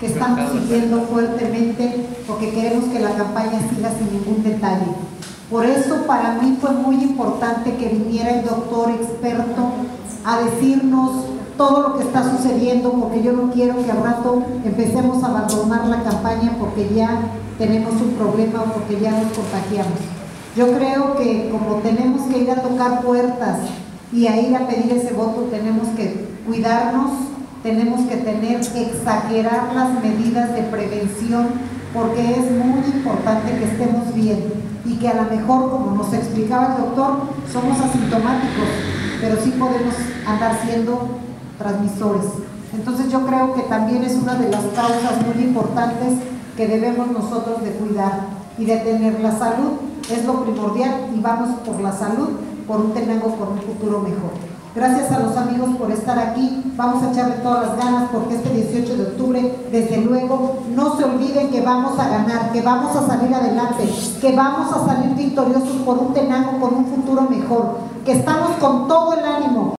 que estamos siguiendo fuertemente porque queremos que la campaña siga sin ningún detalle. Por eso para mí fue muy importante que viniera el doctor experto a decirnos todo lo que está sucediendo, porque yo no quiero que al rato empecemos a abandonar la campaña porque ya tenemos un problema o porque ya nos contagiamos. Yo creo que como tenemos que ir a tocar puertas y a ir a pedir ese voto, tenemos que cuidarnos, tenemos que exagerar las medidas de prevención, porque es muy importante que estemos bien y que a lo mejor, como nos explicaba el doctor, somos asintomáticos, pero sí podemos andar siendo transmisores. Entonces yo creo que también es una de las causas muy importantes que debemos nosotros de cuidar y de tener. La salud es lo primordial y vamos por la salud, por un Tenango con un futuro mejor. Gracias a los amigos por estar aquí, vamos a echarle todas las ganas porque este 18 de octubre, desde luego, no se olviden que vamos a ganar, que vamos a salir adelante, que vamos a salir victoriosos por un Tenango con un futuro mejor, que estamos con todo el ánimo.